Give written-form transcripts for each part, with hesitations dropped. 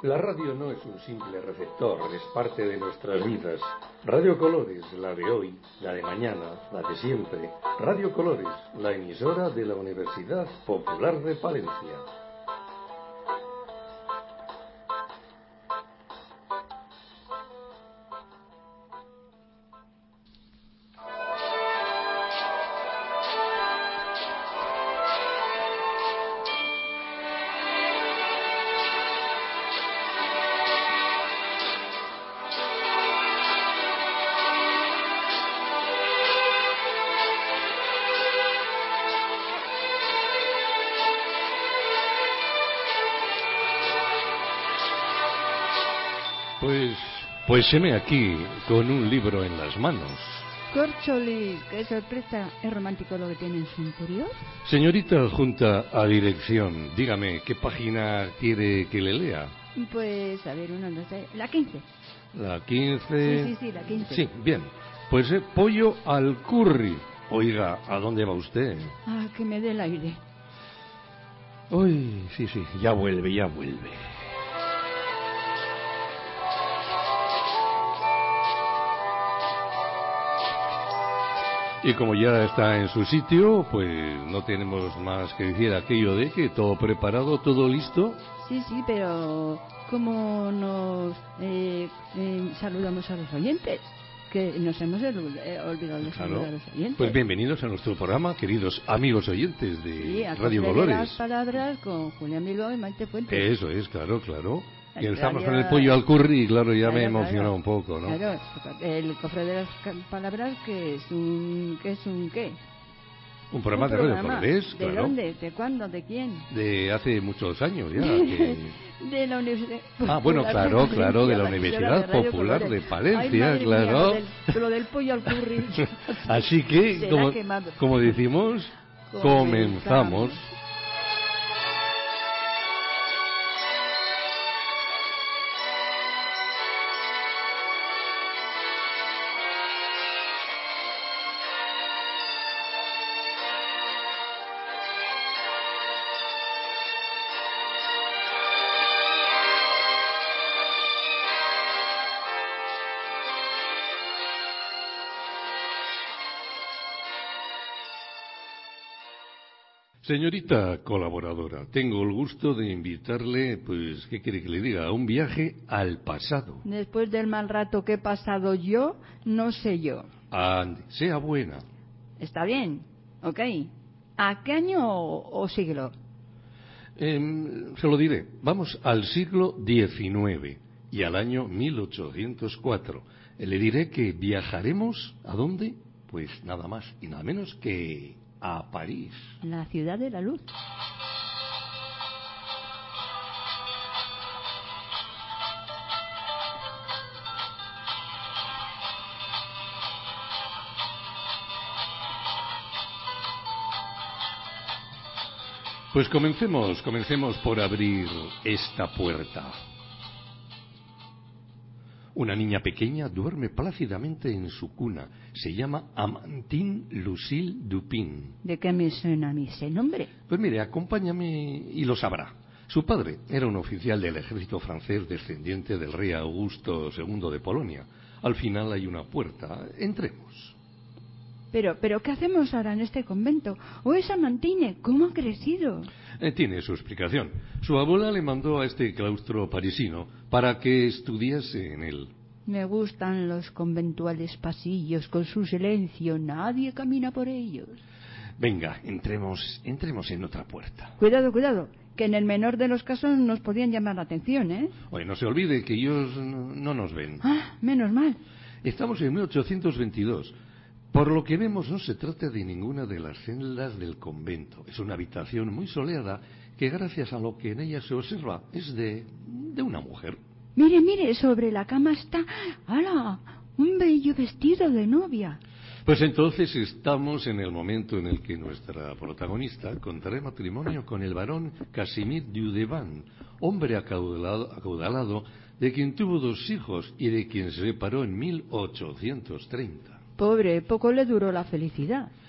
La radio no es un simple receptor, es parte de nuestras vidas. Radio Colores, la de hoy, la de mañana, la de siempre. Radio Colores, la emisora de la Universidad Popular de Palencia. Pues heme aquí, con un libro en las manos. Córcholi, qué sorpresa. ¿Es romántico lo que tiene en su interior? Señorita adjunta a dirección, dígame, ¿qué página quiere que le lea? Pues, a ver, no sé. La 15. ¿La 15? Sí, la 15. Sí, bien. Pues pollo al curry. Oiga, ¿a dónde va usted? Ah, que me dé el aire. Uy, sí, ya vuelve. Y como ya está en su sitio, pues no tenemos más que decir aquello de que todo preparado, todo listo. Sí, pero ¿cómo nos saludamos a los oyentes? Que nos hemos olvidado de saludar a los oyentes. Pues bienvenidos a nuestro programa, queridos amigos oyentes de Radio Colores. Las palabras con Julián Bilbao y Maite Fuentes. Eso es, claro. Y estamos con el pollo al curry y claro, ya me he emocionado un poco, ¿no? Claro, el cofre de las palabras que es un ¿qué? Un programa de Radio Colores, ¿De dónde? ¿De cuándo? ¿De quién? De hace muchos años ya. De la Universidad. Bueno, claro, de la Universidad Popular de Palencia, claro. Lo del pollo al curry. Así que, como decimos, comenzamos. Señorita colaboradora, tengo el gusto de invitarle, pues, ¿qué quiere que le diga? A un viaje al pasado. Después del mal rato que he pasado yo, no sé yo. Ande, sea buena. Está bien, ok. ¿A qué año o siglo? Se lo diré. Vamos al siglo XIX y al año 1804. Le diré que viajaremos, ¿a dónde? Pues nada más y nada menos que a París. La ciudad de la luz. Pues comencemos por abrir esta puerta. Una niña pequeña duerme plácidamente en su cuna. Se llama Amandine Lucille Dupin. ¿De qué me suena a mí ese nombre? Pues mire, acompáñame y lo sabrá. Su padre era un oficial del ejército francés descendiente del rey Augusto II de Polonia. Al final hay una puerta. Entremos. Pero ¿qué hacemos ahora en este convento? ¿O esa Amandine? ¿Cómo ha crecido? Tiene su explicación. Su abuela le mandó a este claustro parisino para que estudiase en él. Me gustan los conventuales pasillos con su silencio. Nadie camina por ellos. Venga, entremos en otra puerta. Cuidado, que en el menor de los casos nos podían llamar la atención, ¿eh? Oye, no se olvide que ellos no nos ven. Ah, menos mal. Estamos en 1822. Por lo que vemos, no se trata de ninguna de las celdas del convento. Es una habitación muy soleada que, gracias a lo que en ella se observa, es de una mujer. Mire, sobre la cama está... ¡Hala! Un bello vestido de novia. Pues entonces estamos en el momento en el que nuestra protagonista contrae matrimonio con el barón Casimir Dudevant, hombre acaudalado, de quien tuvo 2 hijos y de quien se separó en 1830. Pobre, poco le duró la felicidad.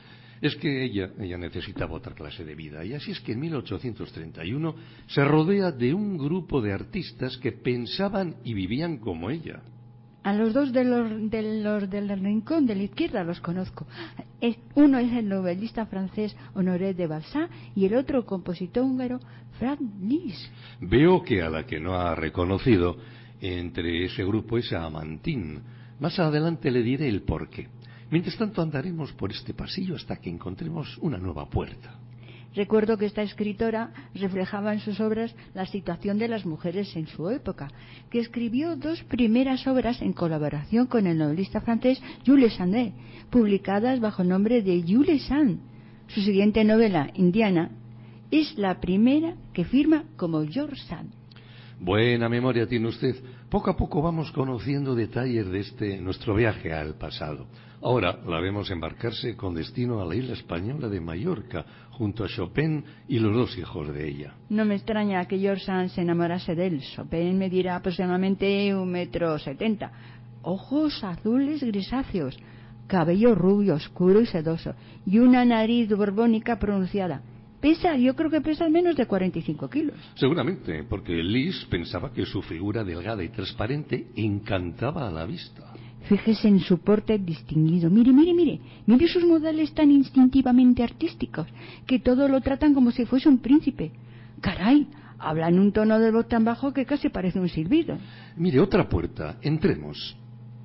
Es que ella necesitaba otra clase de vida, y así es que en 1831 se rodea de un grupo de artistas que pensaban y vivían como ella. A los dos de los del rincón de la izquierda los conozco. Uno es el novelista francés Honoré de Balzac y el otro compositor húngaro Franz Liszt. Veo que a la que no ha reconocido entre ese grupo es a Amantín. Más adelante le diré el porqué. Mientras tanto andaremos por este pasillo hasta que encontremos una nueva puerta. Recuerdo que esta escritora reflejaba en sus obras la situación de las mujeres en su época, que escribió 2 primeras obras en colaboración con el novelista francés Jules Sand, publicadas bajo el nombre de Jules Sand. Su siguiente novela, Indiana, es la primera que firma como George Sand. Buena memoria tiene usted. Poco a poco vamos conociendo detalles de nuestro viaje al pasado. Ahora la vemos embarcarse con destino a la isla española de Mallorca, junto a Chopin y los 2 hijos de ella. No me extraña que George Sand se enamorase de él. Chopin medirá aproximadamente 1,70 m, ojos azules grisáceos, cabello rubio, oscuro y sedoso, y una nariz borbónica pronunciada. Yo creo que pesa menos de 45 kilos. Seguramente, porque Liszt pensaba que su figura delgada y transparente encantaba a la vista. Fíjese en su porte distinguido. Mire sus modales tan instintivamente artísticos, que todo lo tratan como si fuese un príncipe. Caray, habla en un tono de voz tan bajo que casi parece un silbido. Mire, otra puerta. Entremos.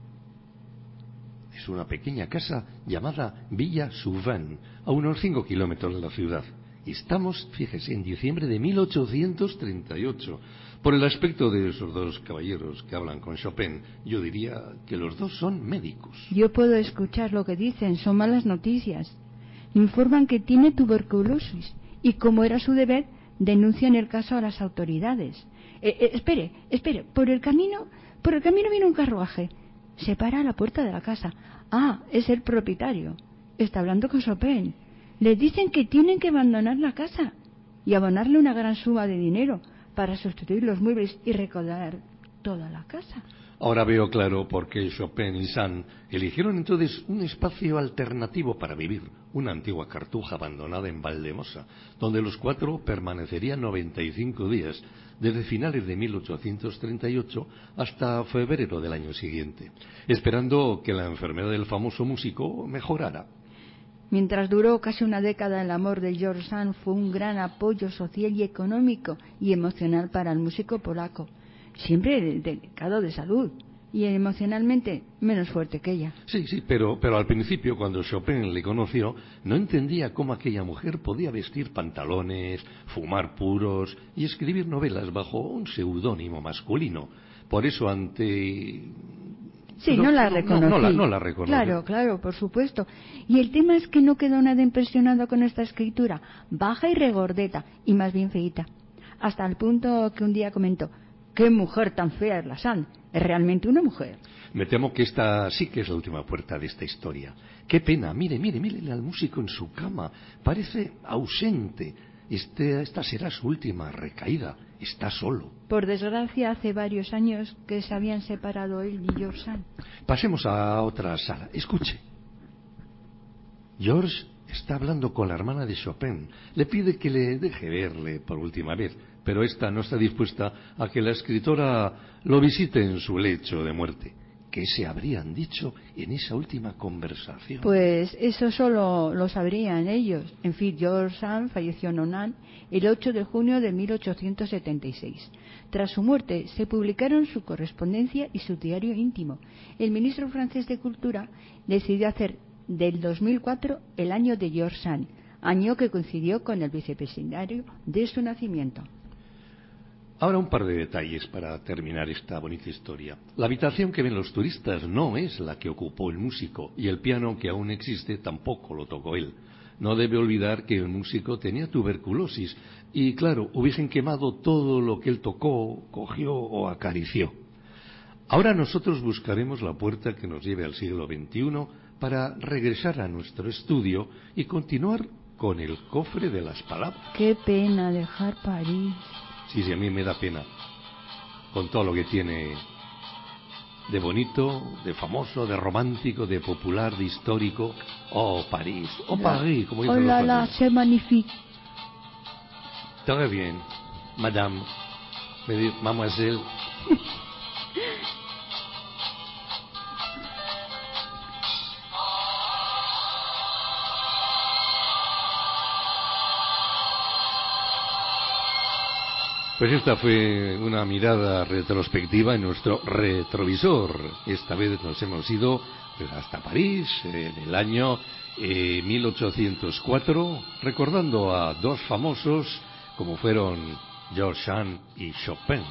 Es una pequeña casa llamada Villa Souvin, a unos 5 kilómetros de la ciudad. Estamos, fíjese, en diciembre de 1838. Por el aspecto de esos 2 caballeros que hablan con Chopin, yo diría que los 2 son médicos. Yo puedo escuchar lo que dicen, son malas noticias. Informan que tiene tuberculosis y, como era su deber, denuncian el caso a las autoridades. Espere, por el camino viene un carruaje. Se para a la puerta de la casa. Ah, es el propietario. Está hablando con Chopin. Le dicen que tienen que abandonar la casa y abonarle una gran suma de dinero para sustituir los muebles y recaudar toda la casa. Ahora veo claro por qué Chopin y Sand eligieron entonces un espacio alternativo para vivir, una antigua cartuja abandonada en Valdemosa, donde los 4 permanecerían 95 días, desde finales de 1838 hasta febrero del año siguiente, esperando que la enfermedad del famoso músico mejorara. Mientras duró casi una década, el amor de George Sand fue un gran apoyo social y económico y emocional para el músico polaco, siempre delicado de salud y emocionalmente menos fuerte que ella. Sí, pero al principio, cuando Chopin le conoció, no entendía cómo aquella mujer podía vestir pantalones, fumar puros y escribir novelas bajo un seudónimo masculino. Por eso Sí, no la reconocí. No la reconocí. Claro, por supuesto. Y el tema es que no quedó nada impresionado con esta escritura, baja y regordeta, y más bien feíta. Hasta el punto que un día comentó: ¡qué mujer tan fea es la Sand! Es realmente una mujer. Me temo que esta sí que es la última puerta de esta historia. ¡Qué pena! Mire al músico en su cama. Parece ausente. Esta será su última recaída. Está solo. Por desgracia, hace varios años que se habían separado él y George Sand. Pasemos a otra sala. Escuche. George está hablando con la hermana de Chopin. Le pide que le deje verle por última vez, pero esta no está dispuesta a que la escritora lo visite en su lecho de muerte. ¿Qué se habrían dicho en esa última conversación? Pues eso solo lo sabrían ellos. En fin, George Sand falleció en Onan el 8 de junio de 1876. Tras su muerte se publicaron su correspondencia y su diario íntimo. El ministro francés de Cultura decidió hacer del 2004 el año de George Sand, año que coincidió con el bicentenario de su nacimiento. Ahora un par de detalles para terminar esta bonita historia. La habitación que ven los turistas no es la que ocupó el músico, y el piano que aún existe tampoco lo tocó él. No debe olvidar que el músico tenía tuberculosis y, claro, hubiesen quemado todo lo que él tocó, cogió o acarició. Ahora nosotros buscaremos la puerta que nos lleve al siglo XXI para regresar a nuestro estudio y continuar con el cofre de las palabras. Qué pena dejar París. Sí, a mí me da pena, con todo lo que tiene de bonito, de famoso, de romántico, de popular, de histórico? Oh, París, oh, París, como dicen los franceses. C'est magnifique. Très bien, madame, mademoiselle. Pues esta fue una mirada retrospectiva en nuestro retrovisor. Esta vez nos hemos ido pues, hasta París, en el año 1804, recordando a dos famosos como fueron George Sand y Chopin.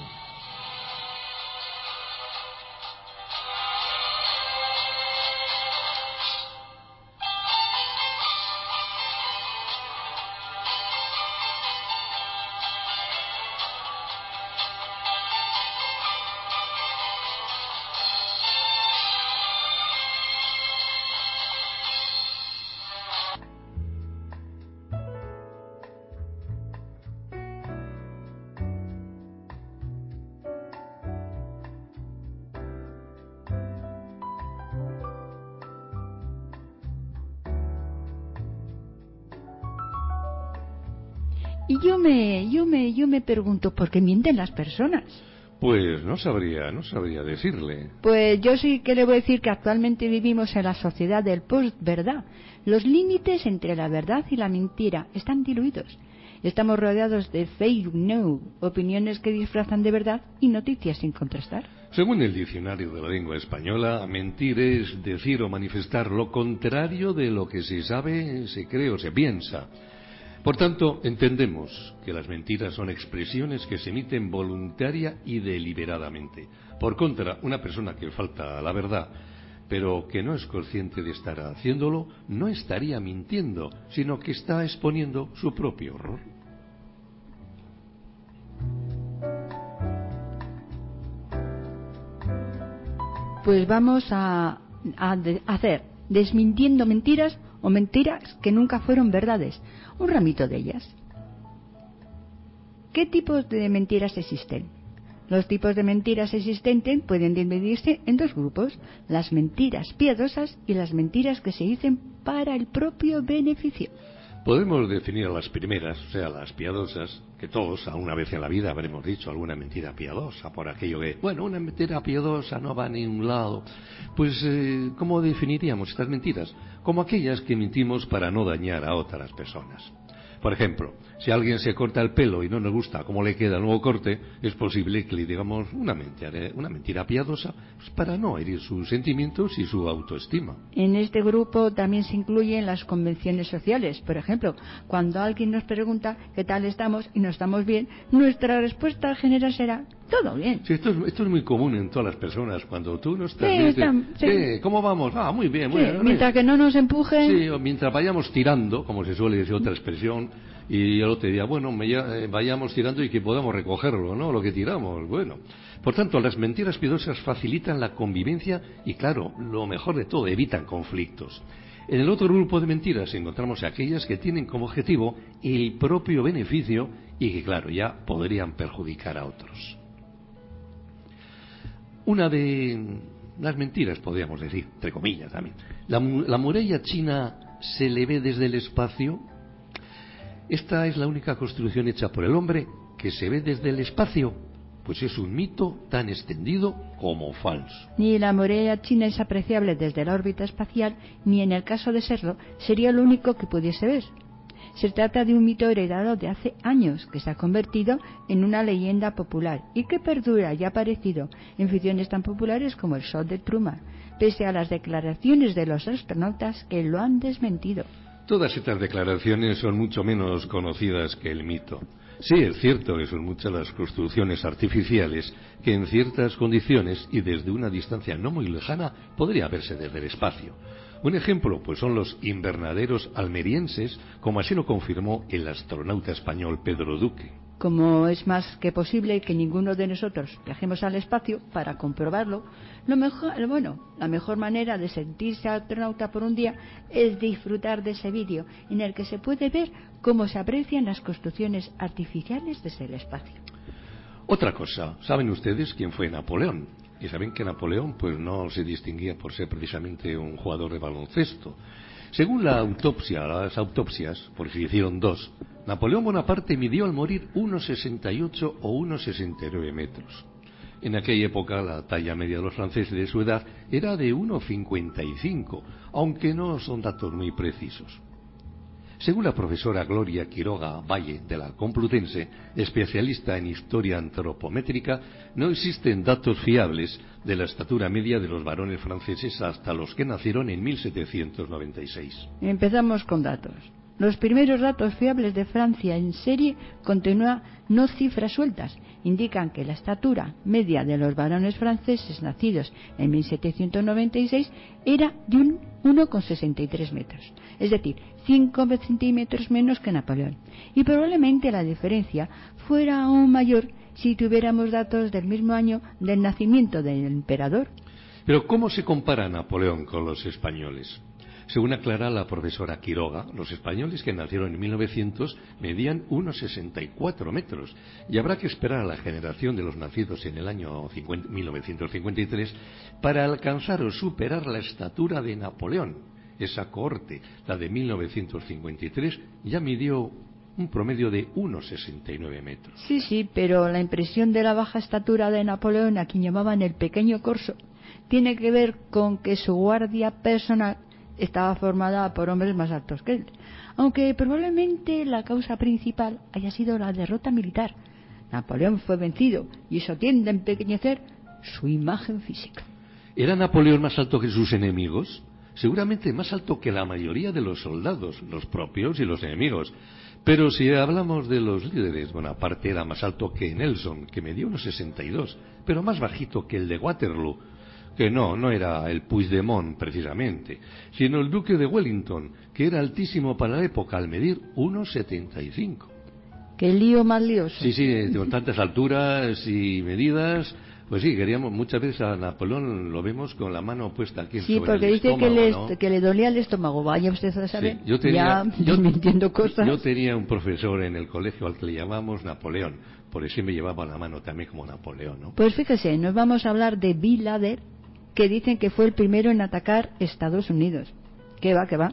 Y yo me pregunto, ¿por qué mienten las personas? Pues no sabría decirle. Pues yo sí que le voy a decir que actualmente vivimos en la sociedad del post-verdad. Los límites entre la verdad y la mentira están diluidos. Estamos rodeados de fake news, opiniones que disfrazan de verdad y noticias sin contrastar. Según el diccionario de la lengua española, mentir es decir o manifestar lo contrario de lo que se sabe, se cree o se piensa. Por tanto, entendemos que las mentiras son expresiones que se emiten voluntaria y deliberadamente. Por contra, una persona que falta a la verdad, pero que no es consciente de estar haciéndolo, no estaría mintiendo, sino que está exponiendo su propio error. Pues vamos a hacer desmintiendo mentiras o mentiras que nunca fueron verdades. Un ramito de ellas. ¿Qué tipos de mentiras existen? Los tipos de mentiras existentes pueden dividirse en dos grupos: las mentiras piadosas y las mentiras que se dicen para el propio beneficio. Podemos definir a las primeras, o sea, las piadosas, que todos alguna vez en la vida habremos dicho alguna mentira piadosa, por aquello que, bueno, una mentira piadosa no va a ningún lado. Pues, ¿cómo definiríamos estas mentiras? Como aquellas que mentimos para no dañar a otras personas. Por ejemplo, si alguien se corta el pelo y no nos gusta cómo le queda el nuevo corte, es posible que le digamos una mentira piadosa pues para no herir sus sentimientos y su autoestima. En este grupo también se incluyen las convenciones sociales. Por ejemplo, cuando alguien nos pregunta qué tal estamos y no estamos bien, nuestra respuesta general será todo bien. Sí, esto es muy común en todas las personas. Cuando tú no estás bien, sí. ¿Cómo vamos? Ah, muy bien, muy bien. Mientras que no nos empujen. Sí, o mientras vayamos tirando, como se suele decir otra expresión, y el otro día, bueno, vayamos tirando y que podamos recogerlo, ¿no? Lo que tiramos, bueno. Por tanto, las mentiras piadosas facilitan la convivencia y, claro, lo mejor de todo, evitan conflictos. En el otro grupo de mentiras encontramos aquellas que tienen como objetivo el propio beneficio y que, claro, ya podrían perjudicar a otros. Una de las mentiras, podríamos decir, entre comillas también, la muralla china se le ve desde el espacio. Esta es la única construcción hecha por el hombre que se ve desde el espacio, pues es un mito tan extendido como falso. Ni la muralla china es apreciable desde la órbita espacial, ni en el caso de serlo, sería lo único que pudiese ver. Se trata de un mito heredado de hace años que se ha convertido en una leyenda popular y que perdura y ha aparecido en ficciones tan populares como El show de Truman, pese a las declaraciones de los astronautas que lo han desmentido. Todas estas declaraciones son mucho menos conocidas que el mito. Sí, es cierto que son muchas las construcciones artificiales que en ciertas condiciones y desde una distancia no muy lejana podría verse desde el espacio. Un ejemplo, pues son los invernaderos almerienses, como así lo confirmó el astronauta español Pedro Duque. Como es más que posible que ninguno de nosotros viajemos al espacio para comprobarlo, la mejor manera de sentirse astronauta por un día es disfrutar de ese vídeo en el que se puede ver cómo se aprecian las construcciones artificiales desde el espacio. Otra cosa, ¿saben ustedes quién fue Napoleón? Y saben que Napoleón pues no se distinguía por ser precisamente un jugador de baloncesto. Según las autopsias, porque se hicieron dos, Napoleón Bonaparte midió al morir 1,68 o 1,69 metros. En aquella época la talla media de los franceses de su edad era de 1,55, aunque no son datos muy precisos. Según la profesora Gloria Quiroga Valle de la Complutense, especialista en historia antropométrica, no existen datos fiables de la estatura media de los varones franceses hasta los que nacieron en 1796. Empezamos con datos. Los primeros datos fiables de Francia en serie, continúa, no cifras sueltas, indican que la estatura media de los varones franceses nacidos en 1796 era de un 1,63 metros, es decir, 5 centímetros menos que Napoleón. Y probablemente la diferencia fuera aún mayor si tuviéramos datos del mismo año del nacimiento del emperador. Pero ¿cómo se compara Napoleón con los españoles? Según aclara la profesora Quiroga, los españoles que nacieron en 1900 medían 1,64 metros y habrá que esperar a la generación de los nacidos en el año 1953 para alcanzar o superar la estatura de Napoleón. Esa cohorte, la de 1953, ya midió un promedio de 1,69 metros. Sí, pero la impresión de la baja estatura de Napoleón, a quien llamaban el pequeño corso, tiene que ver con que su guardia personal estaba formada por hombres más altos que él, aunque probablemente la causa principal haya sido la derrota militar. Napoleón fue vencido y eso tiende a empequeñecer su imagen física. ¿Era Napoleón más alto que sus enemigos? Seguramente más alto que la mayoría de los soldados, los propios y los enemigos. Pero si hablamos de los líderes, Bonaparte era más alto que Nelson, que medía 1,62, pero más bajito que el de Waterloo, que no era el Puigdemont precisamente, sino el duque de Wellington, que era altísimo para la época al medir 1,75. ¡Qué lío más lioso! Sí, con tantas alturas y medidas, pues sí, queríamos muchas veces a Napoleón lo vemos con la mano puesta aquí sobre el estómago. Sí, porque dice que le dolía el estómago, vaya usted a saber, sí, yo mintiendo cosas. Yo tenía un profesor en el colegio al que le llamábamos Napoleón, por eso me llevaba la mano también como Napoleón, ¿no? Pues fíjese, nos vamos a hablar de Bin Laden, que dicen que fue el primero en atacar Estados Unidos. ¿Qué va?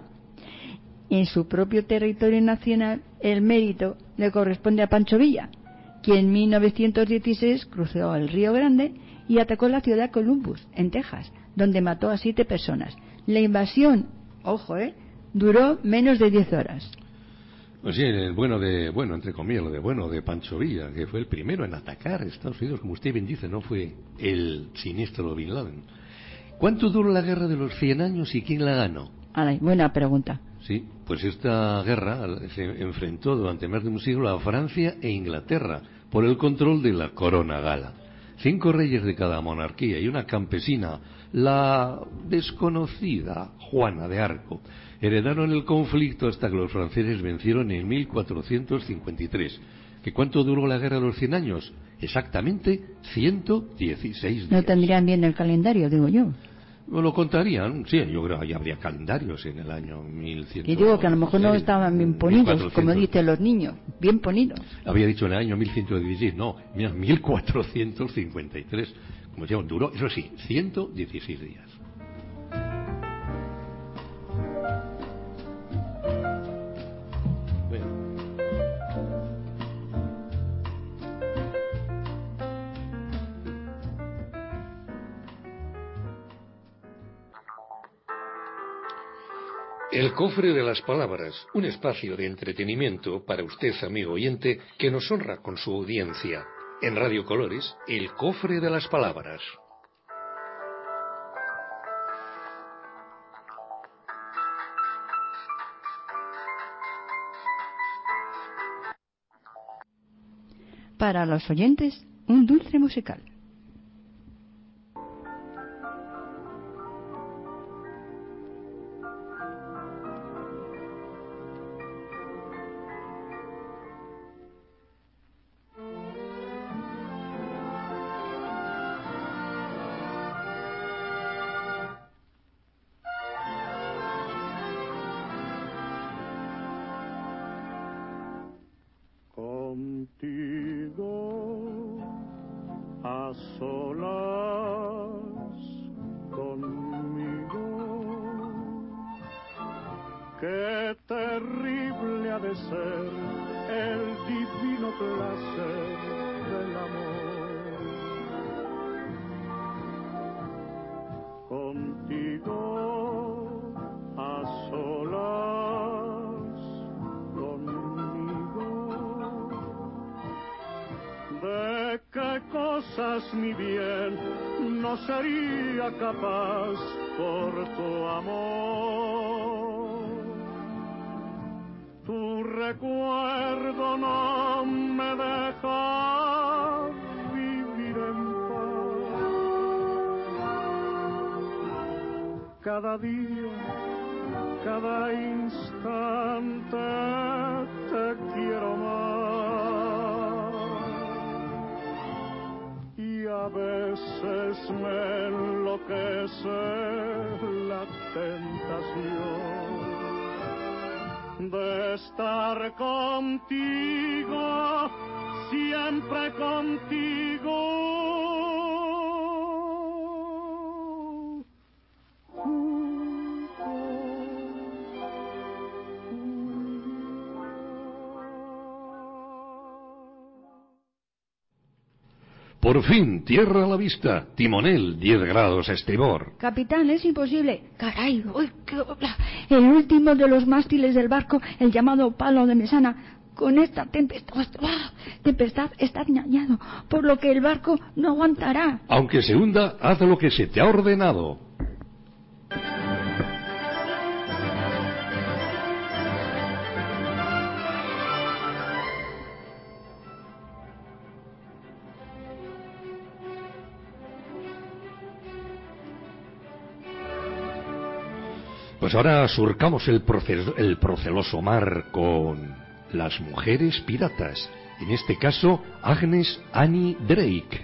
En su propio territorio nacional, el mérito le corresponde a Pancho Villa, quien en 1916 cruzó el Río Grande y atacó la ciudad de Columbus, en Texas, donde mató a 7 personas. La invasión, duró menos de 10 horas. Pues sí, entre comillas, lo de Pancho Villa, que fue el primero en atacar a Estados Unidos, como usted bien dice, no fue el siniestro Bin Laden. ¿Cuánto duró la guerra de los 100 años y quién la ganó? Buena pregunta. Sí, pues esta guerra se enfrentó durante más de un siglo a Francia e Inglaterra por el control de la corona gala. 5 reyes de cada monarquía y una campesina, la desconocida Juana de Arco, heredaron el conflicto hasta que los franceses vencieron en 1453. ¿Que cuánto duró la guerra de los 100 años? Exactamente 116 días. No tendrían bien el calendario, digo yo. Lo contarían, sí, yo creo que ya habría calendarios en el año 1100. Y digo que a lo mejor no estaban bien ponidos, 1400. Como dicen los niños, bien ponidos. Había dicho en el año 1116, no, mira, 1453. Como decíamos, duró, eso sí, 116 días. El cofre de las palabras, un espacio de entretenimiento para usted, amigo oyente, que nos honra con su audiencia. En Radio Colores, el cofre de las palabras. Para los oyentes, un dulce musical. Contigo a Qué terrible ha de ser el divino placer del amor. Contigo a solas, conmigo. ¿De qué cosas, mi bien, no sería capaz por tu amor? Tu recuerdo no me deja vivir en paz. Cada día, cada instante te quiero más. Y a veces me enloquece la tentación de estar contigo, siempre contigo. Por fin, tierra a la vista, timonel, 10 grados a estribor. Capitán, es imposible. Caray, uy, el último de los mástiles del barco, el llamado palo de mesana, con esta tempestad está dañado, por lo que el barco no aguantará. Aunque se hunda, haz lo que se te ha ordenado. Pues ahora surcamos el proceloso mar con las mujeres piratas, en este caso Agnes Annie Drake.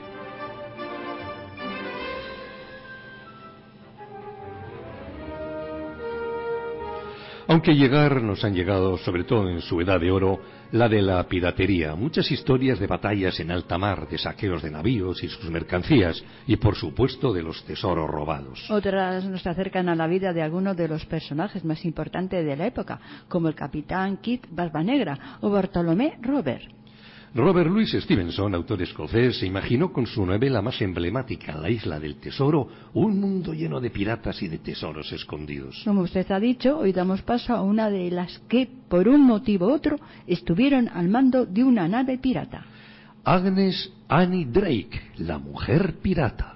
Aunque nos han llegado, sobre todo en su edad de oro, la de la piratería, muchas historias de batallas en alta mar, de saqueos de navíos y sus mercancías, y por supuesto de los tesoros robados. Otras nos acercan a la vida de algunos de los personajes más importantes de la época, como el capitán Kidd Barbanegra o Bartolomé Robert. Robert Louis Stevenson, autor escocés, se imaginó con su novela más emblemática, La Isla del Tesoro, un mundo lleno de piratas y de tesoros escondidos. Como usted ha dicho, hoy damos paso a una de las que, por un motivo u otro, estuvieron al mando de una nave pirata. Agnes Annie Drake, la mujer pirata.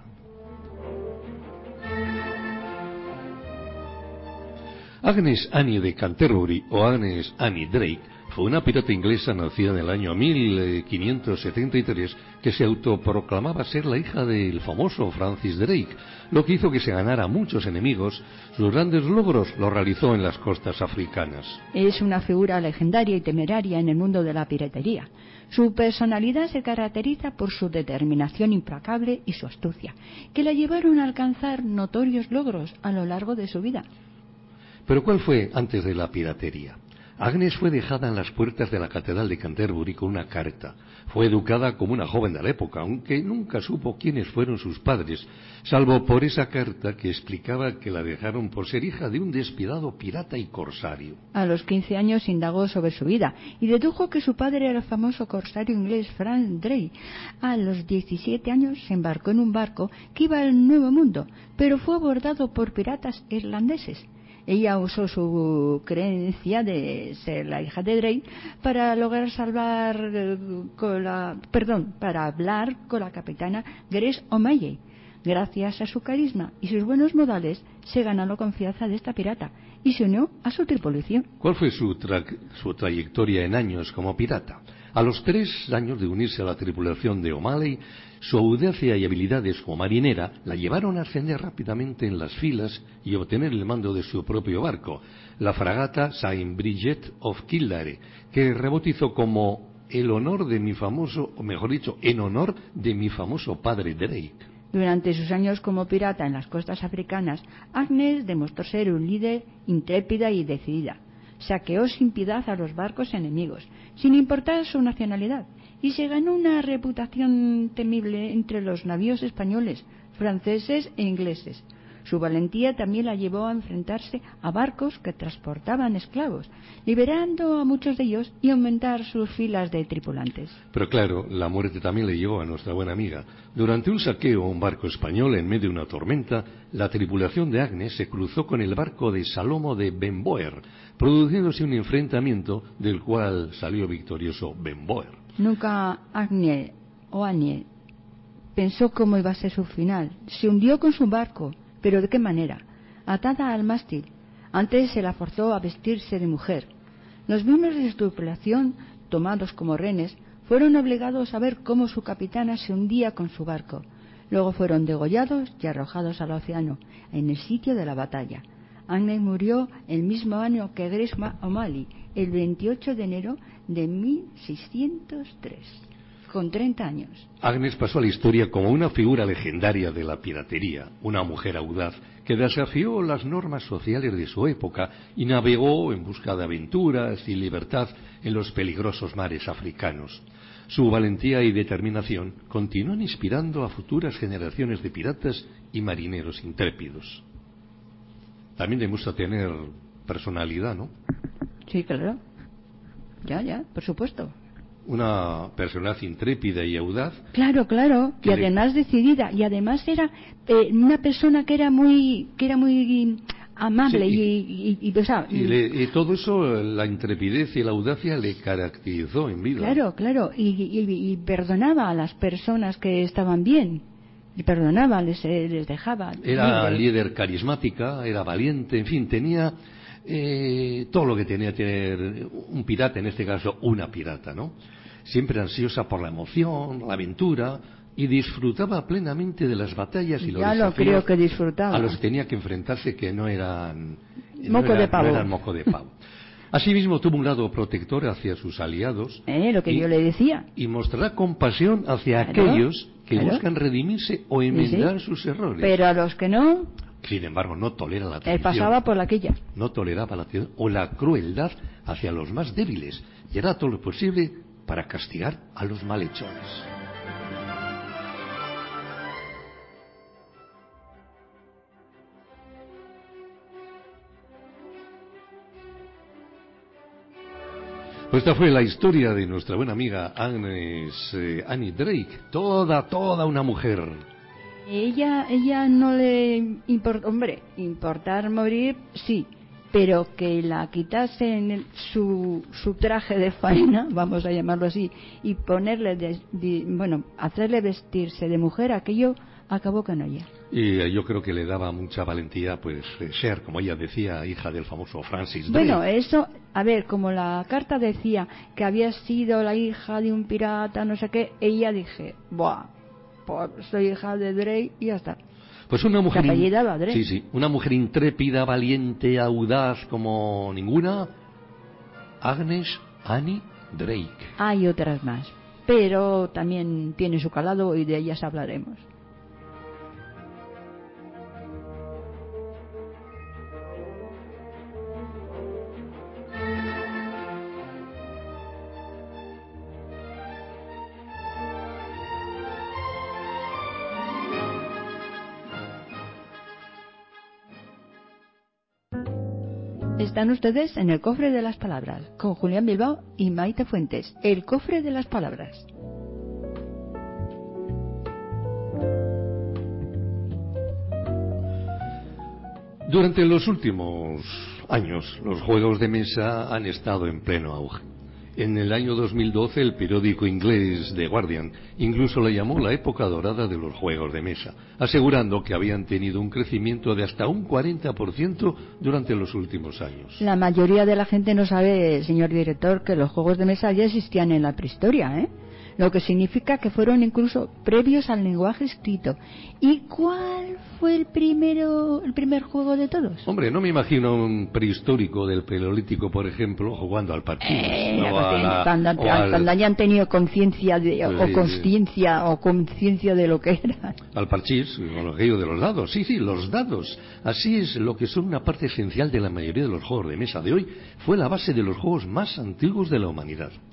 Agnes Annie de Canterbury, o Agnes Annie Drake, fue una pirata inglesa nacida en el año 1573 que se autoproclamaba ser la hija del famoso Francis Drake, lo que hizo que se ganara muchos enemigos. Sus grandes logros los realizó en las costas africanas. Es una figura legendaria y temeraria en el mundo de la piratería. Su personalidad se caracteriza por su determinación implacable y su astucia, que la llevaron a alcanzar notorios logros a lo largo de su vida. Pero ¿cuál fue antes de la piratería? Agnes fue dejada en las puertas de la Catedral de Canterbury con una carta. Fue educada como una joven de la época, aunque nunca supo quiénes fueron sus padres, salvo por esa carta que explicaba que la dejaron por ser hija de un despiadado pirata y corsario. A los 15 años indagó sobre su vida y dedujo que su padre era el famoso corsario inglés Frank Drake. A los 17 años se embarcó en un barco que iba al Nuevo Mundo, pero fue abordado por piratas irlandeses. Ella usó su creencia de ser la hija de Drake para lograr para hablar con la capitana Grace O'Malley. Gracias a su carisma y sus buenos modales, se ganó la confianza de esta pirata y se unió a su tripulación. ¿Cuál fue su trayectoria en años como pirata? A los 3 años de unirse a la tripulación de O'Malley, su audacia y habilidades como marinera la llevaron a ascender rápidamente en las filas y obtener el mando de su propio barco, la fragata Saint Bridget of Kildare, que rebautizó como en honor de mi famoso padre Drake. Durante sus años como pirata en las costas africanas, Agnes demostró ser un líder intrépida y decidida. Saqueó sin piedad a los barcos enemigos, sin importar su nacionalidad, y se ganó una reputación temible entre los navíos españoles, franceses e ingleses. Su valentía también la llevó a enfrentarse a barcos que transportaban esclavos, liberando a muchos de ellos y aumentar sus filas de tripulantes. Pero claro, la muerte también le llevó a nuestra buena amiga. Durante un saqueo a un barco español en medio de una tormenta, la tripulación de Agnes se cruzó con el barco de Salomo de Benboer, produciéndose un enfrentamiento del cual salió victorioso Benboer. Nunca Agnes pensó cómo iba a ser su final. Se hundió con su barco, pero ¿de qué manera? Atada al mástil. Antes se la forzó a vestirse de mujer. Los miembros de su tripulación, tomados como rehenes, fueron obligados a ver cómo su capitana se hundía con su barco. Luego fueron degollados y arrojados al océano, en el sitio de la batalla. Agnes murió el mismo año que Grace O'Malley, el 28 de enero de 1603. Con 30 años. Agnes pasó a la historia como una figura legendaria de la piratería, una mujer audaz que desafió las normas sociales de su época y navegó en busca de aventuras y libertad en los peligrosos mares africanos. Su valentía y determinación continúan inspirando a futuras generaciones de piratas y marineros intrépidos. También demuestra tener personalidad, ¿no? Sí, claro. Ya, por supuesto. Una personalidad intrépida y audaz. Claro, y además decidida, y además era una persona que era muy amable, sí, y o sea, y todo eso, la intrepidez y la audacia le caracterizó en vida. Claro, y perdonaba a las personas que estaban bien, y perdonaba, les dejaba. Era libre. líder carismática, era valiente, en fin, tenía todo lo que tenía que tener un pirata, en este caso una pirata, ¿no? Siempre ansiosa por la emoción, la aventura, y disfrutaba plenamente de las batallas y los desafíos creo que disfrutaba. A los que tenía que enfrentarse, que no eran moco de pavo. Asimismo tuvo un lado protector hacia sus aliados, lo que yo le decía, y mostrará compasión hacia aquellos que buscan redimirse o enmendar sus errores. Pero a los que no, sin embargo, no tolera la traición. Él pasaba por la quilla. No toleraba la traición o la crueldad hacia los más débiles y hará todo lo posible para castigar a los malhechores. Pues esta fue la historia de nuestra buena amiga Annie Drake, toda una mujer. Ella no le importa, importar morir, sí, pero que la quitasen su traje de faena, vamos a llamarlo así, y ponerle, hacerle vestirse de mujer, aquello acabó con ella. Y yo creo que le daba mucha valentía, pues, ser, como ella decía, hija del famoso Francis Drake. Bueno, eso, a ver, como la carta decía que había sido la hija de un pirata, no sé qué, ella dije, pues soy hija de Drake y ya está. Pues una mujer, Drake. Sí, una mujer intrépida, valiente, audaz como ninguna, Annie Drake. Hay otras más, pero también tiene su calado y de ellas hablaremos. Están ustedes en el Cofre de las Palabras, con Julián Bilbao y Maite Fuentes. El Cofre de las Palabras. Durante los últimos años, los juegos de mesa han estado en pleno auge. En el año 2012, el periódico inglés The Guardian incluso la llamó la época dorada de los juegos de mesa, asegurando que habían tenido un crecimiento de hasta un 40% durante los últimos años. La mayoría de la gente no sabe, señor director, que los juegos de mesa ya existían en la prehistoria, ¿eh? Lo que significa que fueron incluso previos al lenguaje escrito. ¿Y cuál fue el primer juego de todos? Hombre, no me imagino un prehistórico del Paleolítico, por ejemplo, jugando al parchís. Cuando hayan tenido conciencia o conciencia de lo que era. Al parchís, con lo que digo de los dados. Sí, los dados. Así es, lo que son una parte esencial de la mayoría de los juegos de mesa de hoy, fue la base de los juegos más antiguos de la humanidad.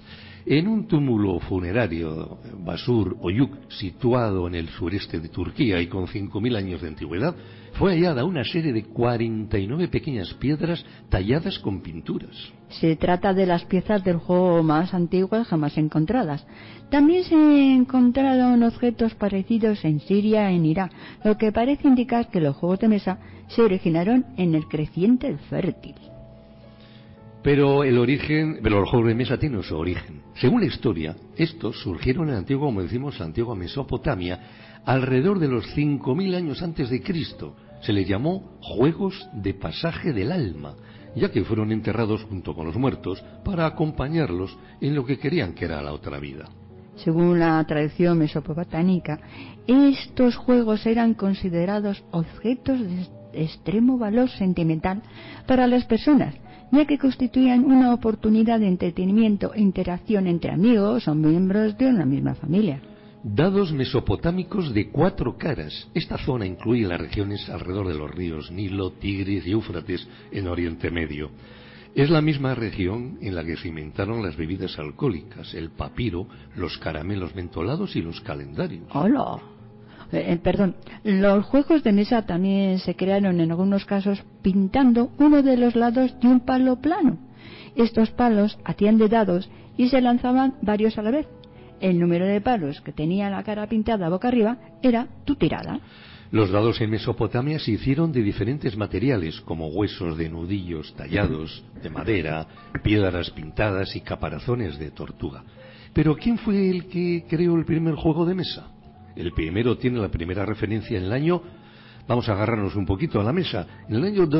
En un túmulo funerario, Basur Oyuk, situado en el sureste de Turquía y con 5.000 años de antigüedad, fue hallada una serie de 49 pequeñas piedras talladas con pinturas. Se trata de las piezas del juego más antiguas jamás encontradas. También se encontraron objetos parecidos en Siria e en Irak, lo que parece indicar que los juegos de mesa se originaron en el Creciente Fértil. Pero los juegos de mesa tienen su origen. Según la historia, estos surgieron en la antigua, como decimos, la antigua Mesopotamia, alrededor de los 5.000 años antes de Cristo. Se les llamó juegos de pasaje del alma, ya que fueron enterrados junto con los muertos para acompañarlos en lo que querían que era la otra vida. Según la tradición mesopotámica, estos juegos eran considerados objetos de extremo valor sentimental para las personas, ya que constituían una oportunidad de entretenimiento e interacción entre amigos o miembros de una misma familia. Dados mesopotámicos de 4 caras. Esta zona incluye las regiones alrededor de los ríos Nilo, Tigris y Éufrates en Oriente Medio. Es la misma región en la que se inventaron las bebidas alcohólicas, el papiro, los caramelos mentolados y los calendarios. ¡Hola! Los juegos de mesa también se crearon en algunos casos pintando uno de los lados de un palo plano. Estos palos hacían de dados y se lanzaban varios a la vez. El número de palos que tenía la cara pintada boca arriba era tu tirada. Los dados en Mesopotamia se hicieron de diferentes materiales, como huesos de nudillos tallados, de madera, piedras pintadas y caparazones de tortuga. Pero ¿quién fue el que creó el primer juego de mesa? El primero tiene la primera referencia en el año, vamos a agarrarnos un poquito a la mesa, en el año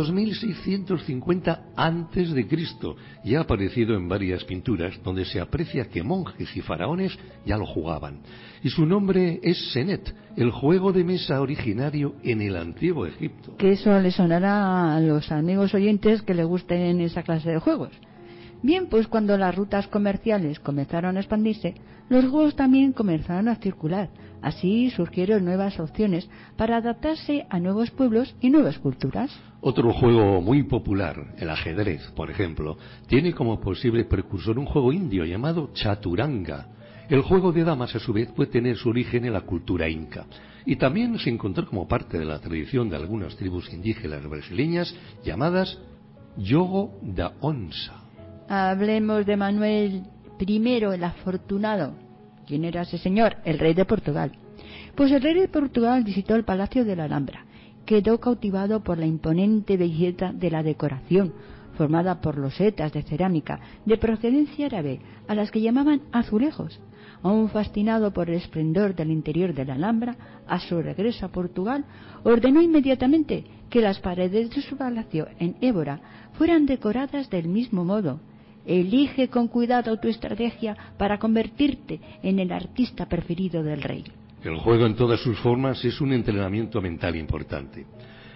2650 antes de Cristo. Ya ha aparecido en varias pinturas donde se aprecia que monjes y faraones ya lo jugaban. Y su nombre es Senet, el juego de mesa originario en el antiguo Egipto. Que eso le sonará a los amigos oyentes que les gusten esa clase de juegos. Bien, pues cuando las rutas comerciales comenzaron a expandirse, los juegos también comenzaron a circular. Así surgieron nuevas opciones para adaptarse a nuevos pueblos y nuevas culturas. Otro juego muy popular, el ajedrez, por ejemplo, tiene como posible precursor un juego indio llamado chaturanga. El juego de damas, a su vez, puede tener su origen en la cultura inca. Y también se encontró como parte de la tradición de algunas tribus indígenas brasileñas llamadas jogo da onça. Hablemos de Manuel I, el afortunado. ¿Quién era ese señor? El rey de Portugal. Pues el rey de Portugal visitó el Palacio de la Alhambra. Quedó cautivado por la imponente belleza de la decoración, formada por losetas de cerámica de procedencia árabe, a las que llamaban azulejos. Aún fascinado por el esplendor del interior de la Alhambra, a su regreso a Portugal, ordenó inmediatamente que las paredes de su palacio en Évora fueran decoradas del mismo modo. Elige con cuidado tu estrategia para convertirte en el artista preferido del rey. El juego en todas sus formas es un entrenamiento mental importante.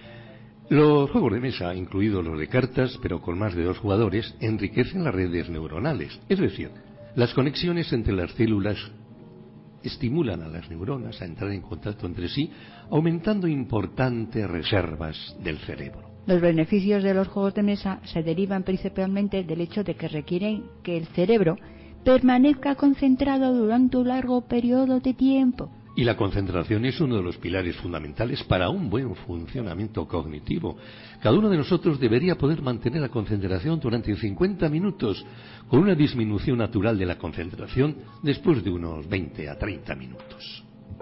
Los juegos de mesa, incluidos los de cartas, pero con más de 2 jugadores, enriquecen las redes neuronales. Es decir, las conexiones entre las células estimulan a las neuronas a entrar en contacto entre sí, aumentando importantes reservas del cerebro. Los beneficios de los juegos de mesa se derivan principalmente del hecho de que requieren que el cerebro permanezca concentrado durante un largo periodo de tiempo. Y la concentración es uno de los pilares fundamentales para un buen funcionamiento cognitivo. Cada uno de nosotros debería poder mantener la concentración durante 50 minutos, con una disminución natural de la concentración después de unos 20 a 30 minutos.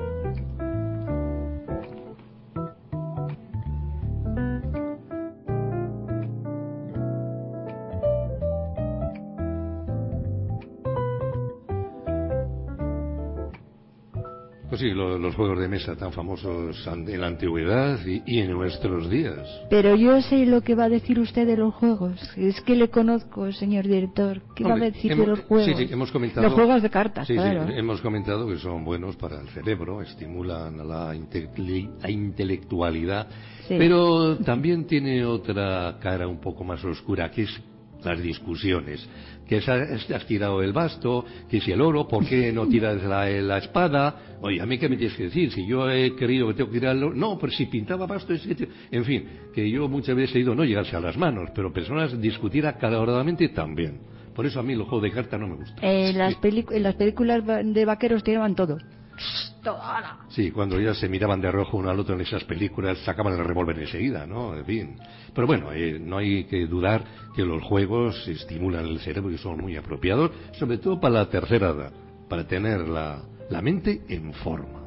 Pues sí, los juegos de mesa tan famosos en la antigüedad y en nuestros días. Pero yo sé lo que va a decir usted de los juegos. Es que le conozco, señor director. ¿Qué va a decir de los juegos? Sí, hemos comentado. Los juegos de cartas, sí, claro. Sí, hemos comentado que son buenos para el cerebro, estimulan a la intelectualidad, sí. Pero también tiene otra cara un poco más oscura, que es las discusiones. Que has tirado el basto, que si el oro, ¿por qué no tiras la espada? Oye, ¿a mí qué me tienes que decir? Si yo he querido que tengo que tirar el oro, no, pero si pintaba basto, en fin, que yo muchas veces he ido no llegarse a las manos, pero personas discutir acaloradamente también. Por eso a mí los juegos de cartas no me gustan. En las películas de vaqueros tiraban todo. Sí, cuando ya se miraban de rojo uno al otro en esas películas, sacaban el revólver enseguida, ¿no? En fin. Pero bueno, no hay que dudar que los juegos estimulan el cerebro y son muy apropiados, sobre todo para la tercera edad, para tener la mente en forma.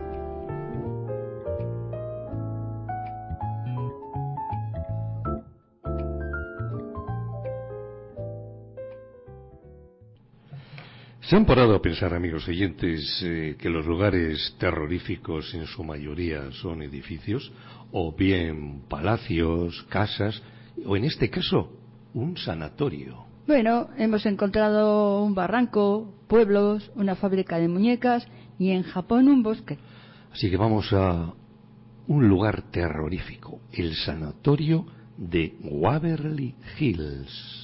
¿Se han parado a pensar, amigos oyentes, que los lugares terroríficos en su mayoría son edificios, o bien palacios, casas, o en este caso, un sanatorio? Bueno, hemos encontrado un barranco, pueblos, una fábrica de muñecas y en Japón un bosque. Así que vamos a un lugar terrorífico, el sanatorio de Waverly Hills.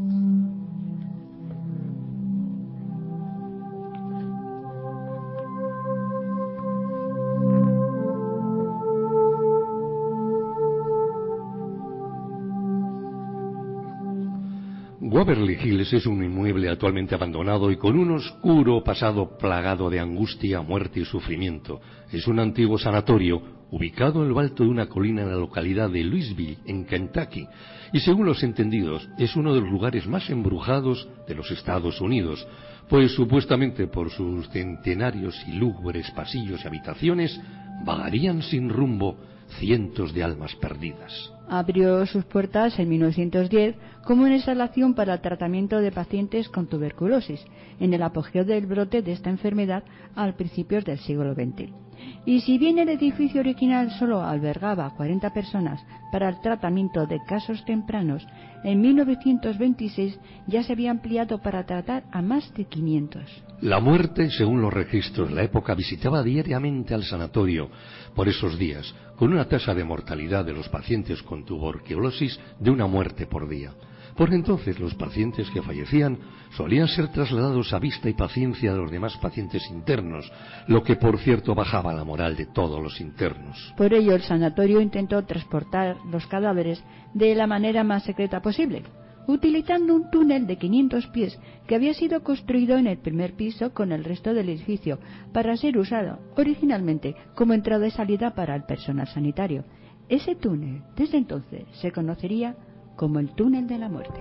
Waverly Hills es un inmueble actualmente abandonado y con un oscuro pasado plagado de angustia, muerte y sufrimiento. Es un antiguo sanatorio ubicado en lo alto de una colina en la localidad de Louisville, en Kentucky, y según los entendidos es uno de los lugares más embrujados de los Estados Unidos, pues supuestamente por sus centenarios y lúgubres pasillos y habitaciones vagarían sin rumbo cientos de almas perdidas. Abrió sus puertas en 1910 como una instalación para el tratamiento de pacientes con tuberculosis, en el apogeo del brote de esta enfermedad a principios del siglo XX. Y si bien el edificio original solo albergaba 40 personas para el tratamiento de casos tempranos, en 1926 ya se había ampliado para tratar a más de 500. La muerte, según los registros de la época, visitaba diariamente al sanatorio por esos días, con una tasa de mortalidad de los pacientes con tuberculosis de una muerte por día. Por entonces, los pacientes que fallecían solían ser trasladados a vista y paciencia de los demás pacientes internos, lo que, por cierto, bajaba la moral de todos los internos. Por ello, el sanatorio intentó transportar los cadáveres de la manera más secreta posible, utilizando un túnel de 500 pies que había sido construido en el primer piso con el resto del edificio para ser usado originalmente como entrada y salida para el personal sanitario. Ese túnel, desde entonces, se conocería como el túnel de la muerte.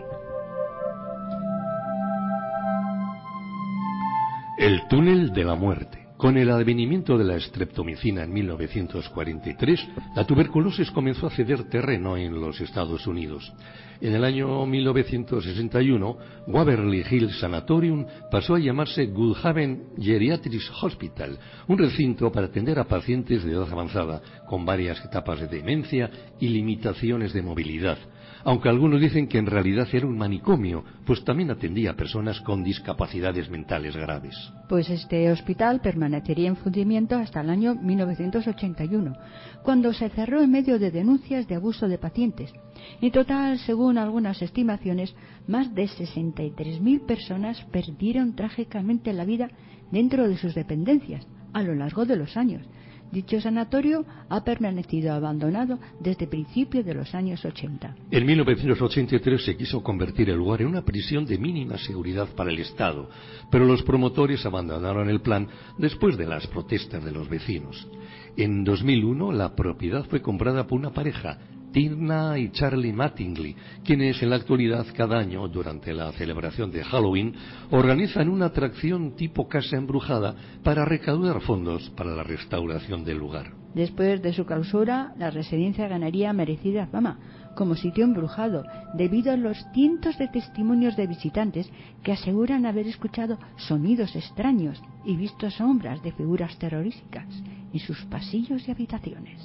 El túnel de la muerte. Con el advenimiento de la streptomicina en 1943, la tuberculosis comenzó a ceder terreno en los Estados Unidos. En el año 1961, Waverly Hills Sanatorium pasó a llamarse Goodhaven Geriatric Hospital, un recinto para atender a pacientes de edad avanzada, con varias etapas de demencia y limitaciones de movilidad. Aunque algunos dicen que en realidad era un manicomio, pues también atendía a personas con discapacidades mentales graves. Pues este hospital permanecería en funcionamiento hasta el año 1981, cuando se cerró en medio de denuncias de abuso de pacientes. En total, según algunas estimaciones, más de 63.000 personas perdieron trágicamente la vida dentro de sus dependencias a lo largo de los años. Dicho sanatorio ha permanecido abandonado desde principios de los años 80. En 1983 se quiso convertir el lugar en una prisión de mínima seguridad para el Estado, pero los promotores abandonaron el plan después de las protestas de los vecinos. En 2001 la propiedad fue comprada por una pareja, Tina y Charlie Mattingly, quienes en la actualidad cada año, durante la celebración de Halloween, organizan una atracción tipo casa embrujada para recaudar fondos para la restauración del lugar. Después de su clausura, la residencia ganaría merecida fama como sitio embrujado, debido a los cientos de testimonios de visitantes que aseguran haber escuchado sonidos extraños y visto sombras de figuras terroríficas en sus pasillos y habitaciones.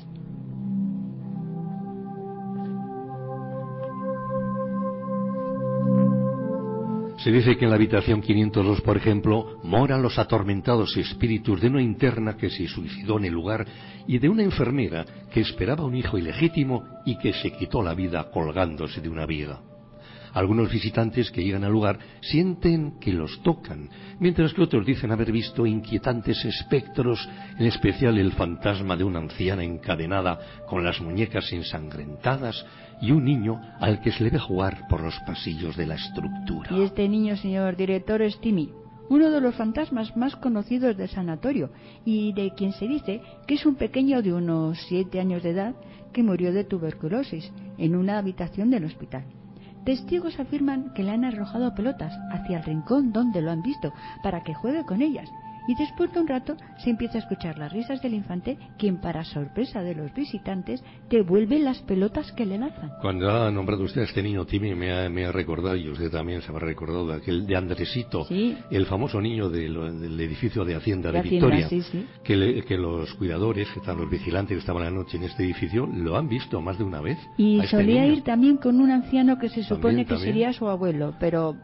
Se dice que en la habitación 502, por ejemplo, moran los atormentados espíritus de una interna que se suicidó en el lugar y de una enfermera que esperaba un hijo ilegítimo y que se quitó la vida colgándose de una viga. Algunos visitantes que llegan al lugar sienten que los tocan, mientras que otros dicen haber visto inquietantes espectros, en especial el fantasma de una anciana encadenada con las muñecas ensangrentadas y un niño al que se le ve jugar por los pasillos de la estructura. Y este niño, señor director, es Timmy, uno de los fantasmas más conocidos del sanatorio y de quien se dice que es un pequeño de unos 7 años de edad que murió de tuberculosis en una habitación del hospital. Testigos afirman que le han arrojado pelotas hacia el rincón donde lo han visto para que juegue con ellas, y después de un rato se empieza a escuchar las risas del infante, quien, para sorpresa de los visitantes, devuelve las pelotas que le lanzan. Cuando ha nombrado usted a este niño Timmy, me ha recordado, y usted también se habrá recordado, de aquel de Andresito, sí, el famoso niño del edificio de Hacienda de Hacienda, Victoria, sí, sí. Que los cuidadores, que están los vigilantes que estaban la noche en este edificio, lo han visto más de una vez. Y a este solía niño. ir también con un anciano que se supone que ¿También? sería su abuelo, pero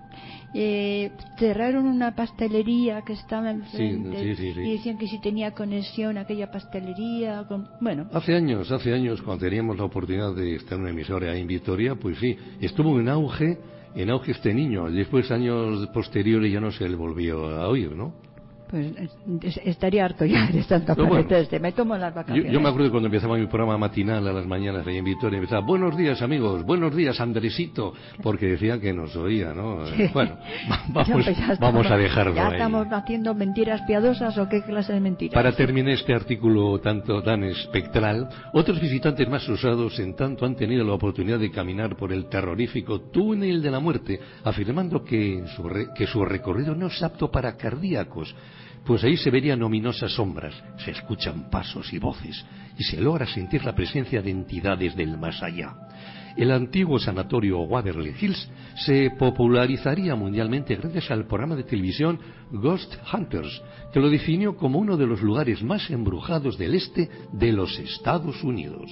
cerraron una pastelería que estaba enfrente, sí. y decían que si tenía conexión aquella pastelería bueno. Hace años, cuando teníamos la oportunidad de estar en una emisora ahí en Vitoria, pues sí, estuvo en auge este niño. Después, años posteriores, ya no se le volvió a oír, ¿no? Pues estaría harto ya de tanto aparecer. Me tomo las vacaciones. Yo me acuerdo cuando empezaba mi programa matinal a las mañanas ahí en Vitoria, empezaba: buenos días, amigos, buenos días, Andresito, porque decían que nos oía, ¿no? Sí. Bueno, pues vamos a dejarlo ¿Ya ahí. estamos haciendo mentiras piadosas o qué clase de mentiras? Para terminar este artículo tan espectral, otros visitantes más osados en tanto han tenido la oportunidad de caminar por el terrorífico túnel de la muerte, afirmando que su recorrido no es apto para cardíacos, pues ahí se verían ominosas sombras, se escuchan pasos y voces, y se logra sentir la presencia de entidades del más allá. El antiguo sanatorio Waverly Hills se popularizaría mundialmente gracias al programa de televisión Ghost Hunters, que lo definió como uno de los lugares más embrujados del este de los Estados Unidos.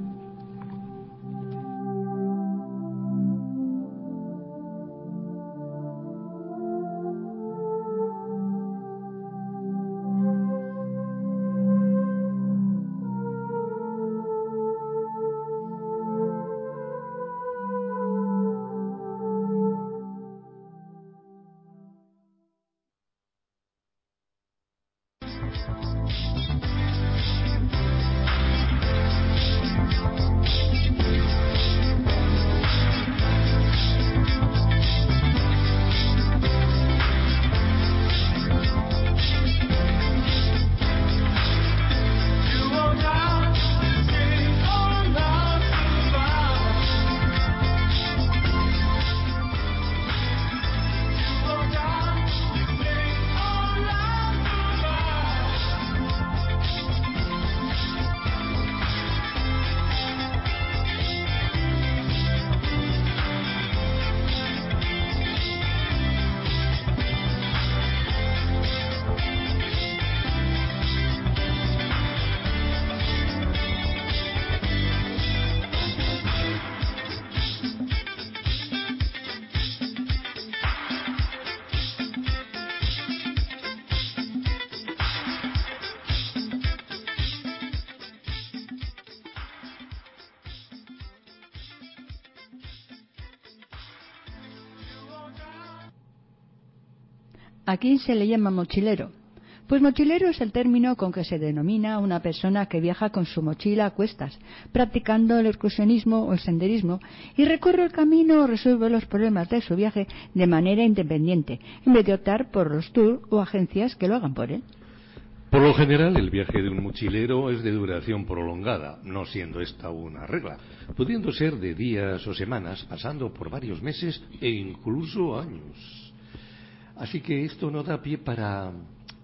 ¿A quién se le llama mochilero? Pues mochilero es el término con que se denomina a una persona que viaja con su mochila a cuestas, practicando el excursionismo o el senderismo, y recorre el camino o resuelve los problemas de su viaje de manera independiente, en vez de optar por los tours o agencias que lo hagan por él. Por lo general, el viaje de un mochilero es de duración prolongada, no siendo esta una regla, pudiendo ser de días o semanas, pasando por varios meses e incluso años. Así que esto no da pie para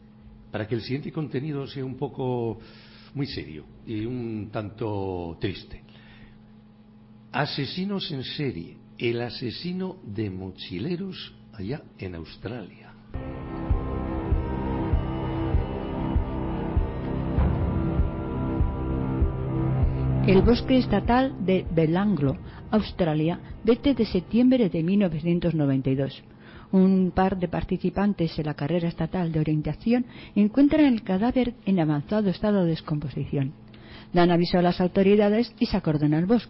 que el siguiente contenido sea un poco muy serio y un tanto triste. Asesinos en serie, el asesino de mochileros allá en Australia. El bosque estatal de Belanglo, Australia, data de septiembre de 1992. Un par de participantes en la carrera estatal de orientación encuentran el cadáver en avanzado estado de descomposición. Dan aviso a las autoridades y se acordona el bosque.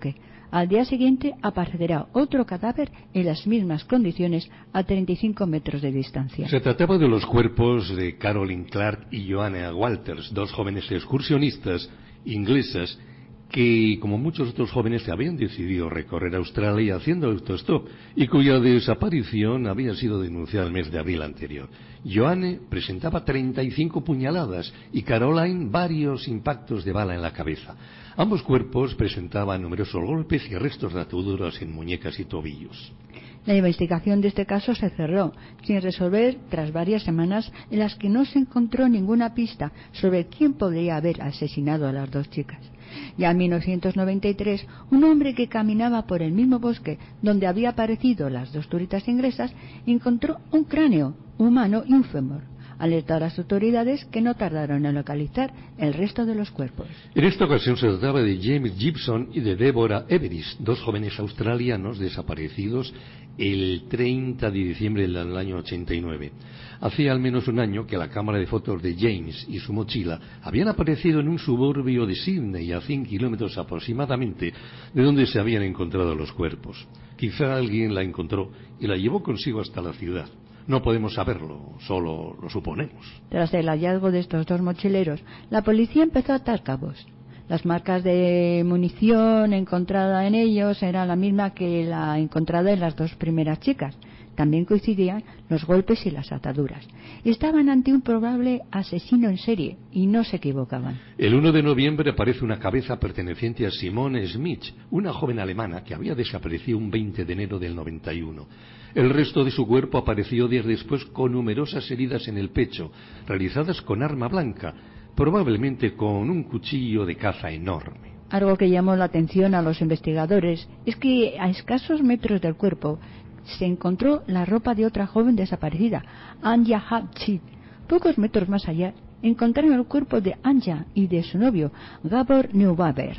Al día siguiente aparecerá otro cadáver en las mismas condiciones a 35 metros de distancia. Se trataba de los cuerpos de Carolyn Clark y Joanna Walters, dos jóvenes excursionistas inglesas que, como muchos otros jóvenes, habían decidido recorrer Australia haciendo autostop y cuya desaparición había sido denunciada el mes de abril anterior. Joanne presentaba 35 puñaladas y Caroline varios impactos de bala en la cabeza. Ambos cuerpos presentaban numerosos golpes y restos de ataduras en muñecas y tobillos. La investigación de este caso se cerró, sin resolver, tras varias semanas en las que no se encontró ninguna pista sobre quién podría haber asesinado a las dos chicas. Ya en 1993, un hombre que caminaba por el mismo bosque donde había aparecido las dos turistas inglesas encontró un cráneo humano y un fémur. Alertó a las autoridades, que no tardaron en localizar el resto de los cuerpos. En esta ocasión se trataba de James Gibson y de Deborah Everest, dos jóvenes australianos desaparecidos el 30 de diciembre del año 89. Hacía al menos un año que la cámara de fotos de James y su mochila habían aparecido en un suburbio de Sydney, a 100 kilómetros aproximadamente de donde se habían encontrado los cuerpos. Quizá alguien la encontró y la llevó consigo hasta la ciudad. No podemos saberlo, solo lo suponemos. Tras el hallazgo de estos dos mochileros, la policía empezó a atar cabos. Las marcas de munición encontrada en ellos eran la misma que la encontrada en las dos primeras chicas. También coincidían los golpes y las ataduras. Estaban ante un probable asesino en serie y no se equivocaban. El 1 de noviembre aparece una cabeza perteneciente a Simone Schmidt, una joven alemana que había desaparecido un 20 de enero del 91. El resto de su cuerpo apareció días después con numerosas heridas en el pecho, realizadas con arma blanca, probablemente con un cuchillo de caza enorme. Algo que llamó la atención a los investigadores es que a escasos metros del cuerpo se encontró la ropa de otra joven desaparecida, Anja Hatchit. Pocos metros más allá encontraron el cuerpo de Anja y de su novio, Gabor Neubaber.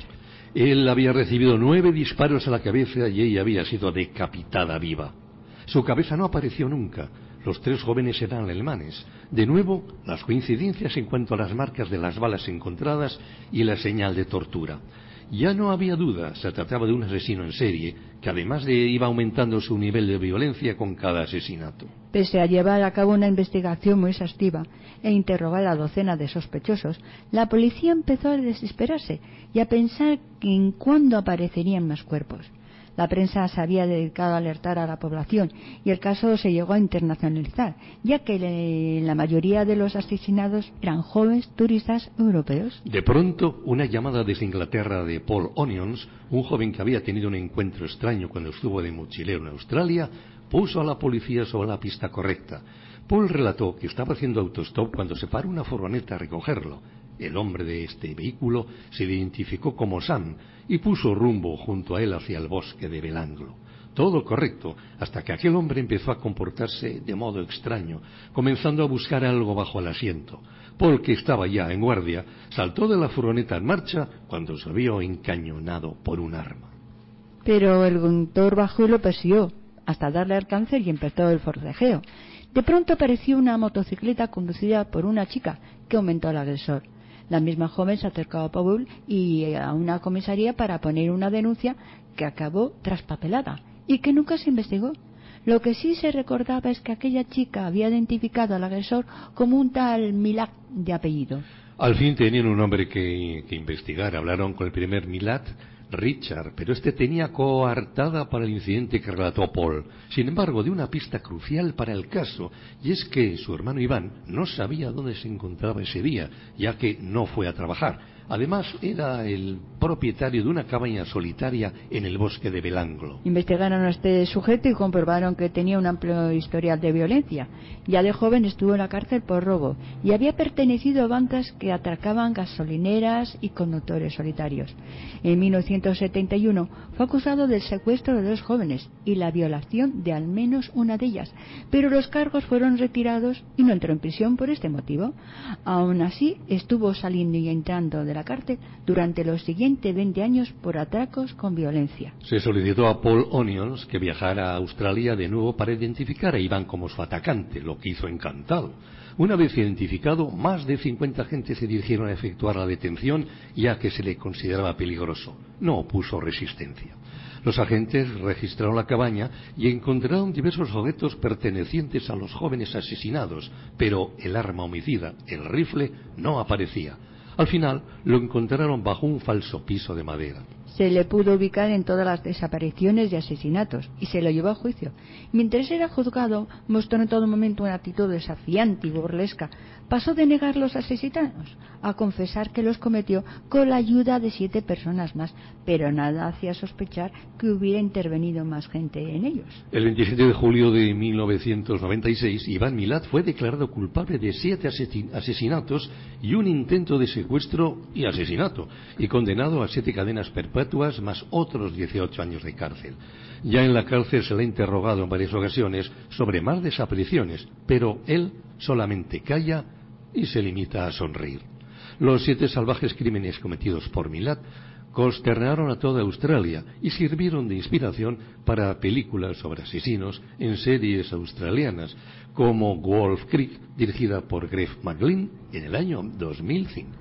Él había recibido 9 disparos a la cabeza y ella había sido decapitada viva. Su cabeza no apareció nunca. Los tres jóvenes eran alemanes. De nuevo, las coincidencias en cuanto a las marcas de las balas encontradas y la señal de tortura. Ya no había duda, se trataba de un asesino en serie, que además iba aumentando su nivel de violencia con cada asesinato. Pese a llevar a cabo una investigación muy exhaustiva e interrogar a docenas de sospechosos, la policía empezó a desesperarse y a pensar en cuándo aparecerían más cuerpos. La prensa se había dedicado a alertar a la población y el caso se llegó a internacionalizar, ya que la mayoría de los asesinados eran jóvenes turistas europeos. De pronto, una llamada desde Inglaterra de Paul Onions, un joven que había tenido un encuentro extraño cuando estuvo de mochilero en Australia, puso a la policía sobre la pista correcta. Paul relató que estaba haciendo autostop cuando se paró una furgoneta a recogerlo. El hombre de este vehículo se identificó como Sam y puso rumbo junto a él hacia el bosque de Belanglo. Todo correcto, hasta que aquel hombre empezó a comportarse de modo extraño, comenzando a buscar algo bajo el asiento. Paul, que estaba ya en guardia, saltó de la furgoneta en marcha cuando se vio encañonado por un arma. Pero el conductor bajó y lo persiguió, hasta darle alcance y empezó el forcejeo. De pronto apareció una motocicleta conducida por una chica que aumentó al agresor. La misma joven se acercó a Paul y a una comisaría para poner una denuncia que acabó traspapelada y que nunca se investigó. Lo que sí se recordaba es que aquella chica había identificado al agresor como un tal Milat de apellido. Al fin tenían un hombre que investigar. Hablaron con el primer Milat, Richard, pero este tenía coartada para el incidente que relató Paul. Sin embargo, dio una pista crucial para el caso, y es que su hermano Iván no sabía dónde se encontraba ese día, ya que no fue a trabajar. Además, era el propietario de una cabaña solitaria en el bosque de Belanglo. Investigaron a este sujeto y comprobaron que tenía un amplio historial de violencia. Ya de joven estuvo en la cárcel por robo y había pertenecido a bandas que atracaban gasolineras y conductores solitarios. En 1971 fue acusado del secuestro de 2 jóvenes y la violación de al menos una de ellas, pero los cargos fueron retirados y no entró en prisión por este motivo. Aún así, estuvo saliendo y entrando de la cárcel durante los siguientes 20 años por atracos con violencia. Se solicitó a Paul Onions que viajara a Australia de nuevo para identificar a Iván como su atacante, lo que hizo encantado. Una vez identificado, más de 50 agentes se dirigieron a efectuar la detención, ya que se le consideraba peligroso. No opuso resistencia. Los agentes registraron la cabaña y encontraron diversos objetos pertenecientes a los jóvenes asesinados, pero el arma homicida, el rifle, no aparecía. Al final lo encontraron bajo un falso piso de madera. Se le pudo ubicar en todas las desapariciones y asesinatos y se lo llevó a juicio. Mientras era juzgado, mostró en todo momento una actitud desafiante y burlesca. Pasó de negar los asesinatos a confesar que los cometió con la ayuda de 7 personas más, pero nada hacía sospechar que hubiera intervenido más gente en ellos. El 27 de julio de 1996, Iván Milat fue declarado culpable de 7 asesinatos y un intento de secuestro y asesinato, y condenado a 7 cadenas perpetuas más otros 18 años de cárcel. Ya en la cárcel se le ha interrogado en varias ocasiones sobre más desapariciones, pero él solamente calla y se limita a sonreír. Los 7 salvajes crímenes cometidos por Milat consternaron a toda Australia y sirvieron de inspiración para películas sobre asesinos en series australianas, como Wolf Creek, dirigida por Greg McLean en el año 2005.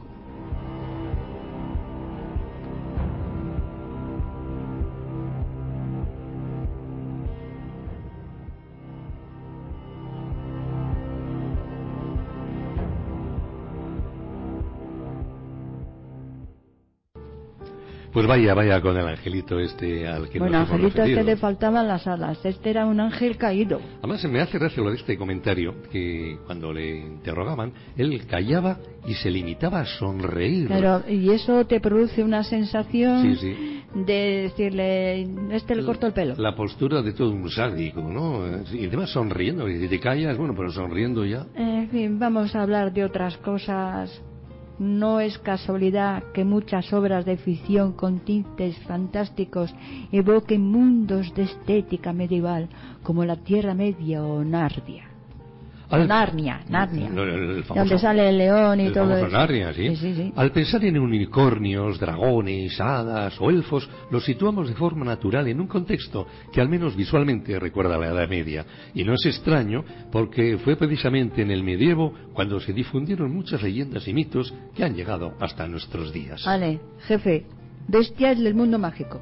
Pues vaya con el angelito este al que bueno, nos hemos angelito referido. este le faltaban las alas, este era un ángel caído. Además me hace gracia lo de este comentario, que cuando le interrogaban, él callaba y se limitaba a sonreír. Claro, y eso te produce una sensación Sí. de decirle, le corto el pelo. La postura de todo un sádico, ¿no? Y además sonriendo, y si te callas, bueno, pero sonriendo ya. En fin, vamos a hablar de otras cosas. No es casualidad que muchas obras de ficción con tintes fantásticos evoquen mundos de estética medieval, como la Tierra Media o Narnia. Narnia, donde sale el león y todo eso. Narnia, ¿sí? Sí. Al pensar en unicornios, dragones, hadas o elfos, los situamos de forma natural en un contexto que al menos visualmente recuerda a la Edad Media. Y no es extraño porque fue precisamente en el medievo cuando se difundieron muchas leyendas y mitos que han llegado hasta nuestros días. Vale, jefe, bestias del mundo mágico.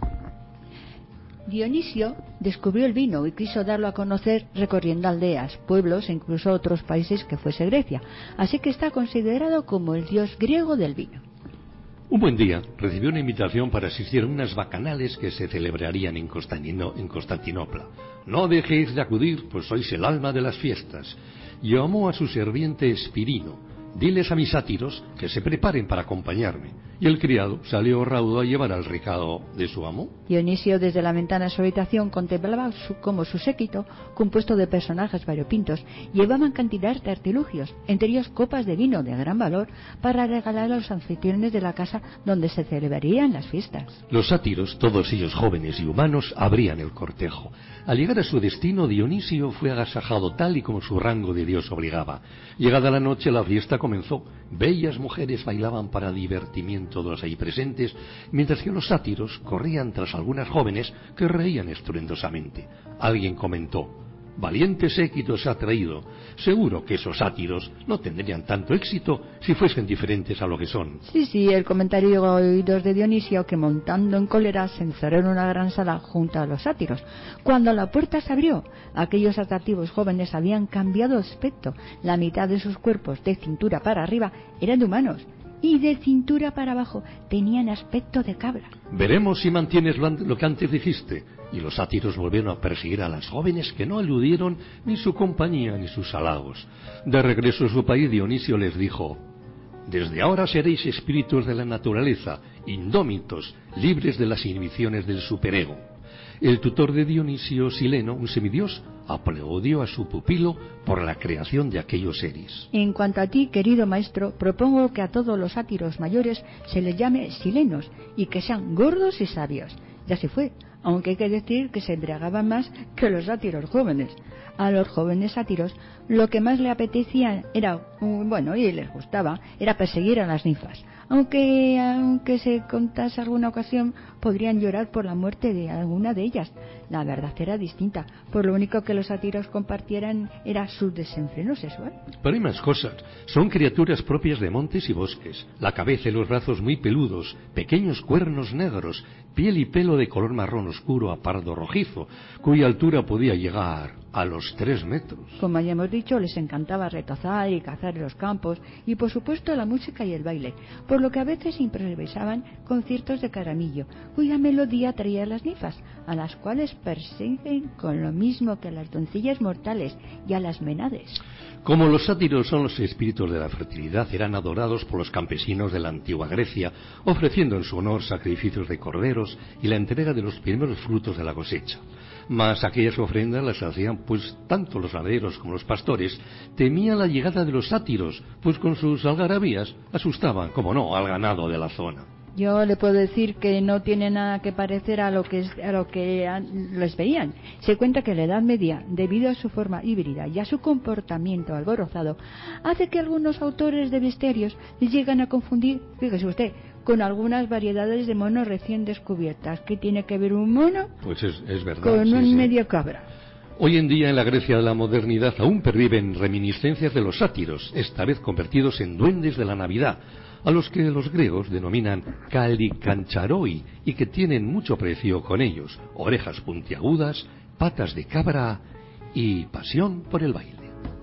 Dionisio descubrió el vino y quiso darlo a conocer recorriendo aldeas, pueblos e incluso otros países que fuese Grecia, así que está considerado como el dios griego del vino. Un buen día recibió una invitación para asistir a unas bacanales que se celebrarían en Constantinopla. No dejéis de acudir, pues sois el alma de las fiestas. Llamó a su sirviente Espirino. Diles a mis sátiros que se preparen para acompañarme. Y el criado salió raudo a llevar al recado de su amo. Dionisio desde la ventana de su habitación contemplaba cómo su séquito, compuesto de personajes variopintos, llevaban cantidad de artilugios, entre ellos copas de vino de gran valor, para regalar a los anfitriones de la casa donde se celebrarían las fiestas. Los sátiros, todos ellos jóvenes y humanos, abrían el cortejo. Al llegar a su destino, Dionisio fue agasajado tal y como su rango de dios obligaba. Llegada la noche, la fiesta comenzó. Bellas mujeres bailaban para divertimiento de los ahí presentes, mientras que los sátiros corrían tras algunas jóvenes que reían estruendosamente. Alguien comentó: valiente séquito se ha traído. Seguro que esos sátiros no tendrían tanto éxito si fuesen diferentes a lo que son. Sí, el comentario llegó a oídos de Dionisio, que montando en cólera se encerró en una gran sala junto a los sátiros. Cuando la puerta se abrió, aquellos atractivos jóvenes habían cambiado de aspecto. La mitad de sus cuerpos, de cintura para arriba, eran de humanos, y de cintura para abajo tenían aspecto de cabra. Veremos si mantienes lo que antes dijiste. Y los sátiros volvieron a perseguir a las jóvenes, que no eludieron ni su compañía ni sus halagos. De regreso a su país, Dionisio les dijo: desde ahora seréis espíritus de la naturaleza, indómitos, libres de las inhibiciones del superego. El tutor de Dionisio, Sileno, un semidios, aplaudió a su pupilo por la creación de aquellos seres. En cuanto a ti, querido maestro, propongo que a todos los sátiros mayores se les llame silenos y que sean gordos y sabios. Ya se fue, aunque hay que decir que se embriagaban más que los sátiros jóvenes. A los jóvenes sátiros lo que más le apetecía era, y les gustaba, era perseguir a las ninfas. Aunque se contase alguna ocasión, podrían llorar por la muerte de alguna de ellas. La verdad era distinta, por lo único que los sátiros compartieran era su desenfreno sexual. Pero hay más cosas. Son criaturas propias de montes y bosques. La cabeza y los brazos muy peludos, pequeños cuernos negros, piel y pelo de color marrón oscuro a pardo rojizo, cuya altura podía llegar a los 3 metros. Como ya hemos dicho, les encantaba retozar y cazar en los campos y, por supuesto, la música y el baile, por lo que a veces improvisaban conciertos de caramillo, cuya melodía traía a las ninfas, a las cuales persiguen con lo mismo que a las doncellas mortales y a las menades. Como los sátiros son los espíritus de la fertilidad, eran adorados por los campesinos de la antigua Grecia, ofreciendo en su honor sacrificios de corderos y la entrega de los primeros frutos de la cosecha. Mas aquellas ofrendas las hacían pues tanto los ganaderos como los pastores temían la llegada de los sátiros, pues con sus algarabías asustaban, como no, al ganado de la zona. Yo le puedo decir que no tiene nada que parecer a lo que les veían. Se cuenta que la Edad Media, debido a su forma híbrida y a su comportamiento alborozado, hace que algunos autores de bestiarios les llegan a confundir, fíjese usted, con algunas variedades de monos recién descubiertas. ¿Qué tiene que ver un mono? Pues es verdad. Con sí, un sí. medio cabra. Hoy en día en la Grecia de la modernidad aún perviven reminiscencias de los sátiros, esta vez convertidos en duendes de la Navidad, a los que los griegos denominan kalikancharoi y que tienen mucho precio con ellos: orejas puntiagudas, patas de cabra y pasión por el baile.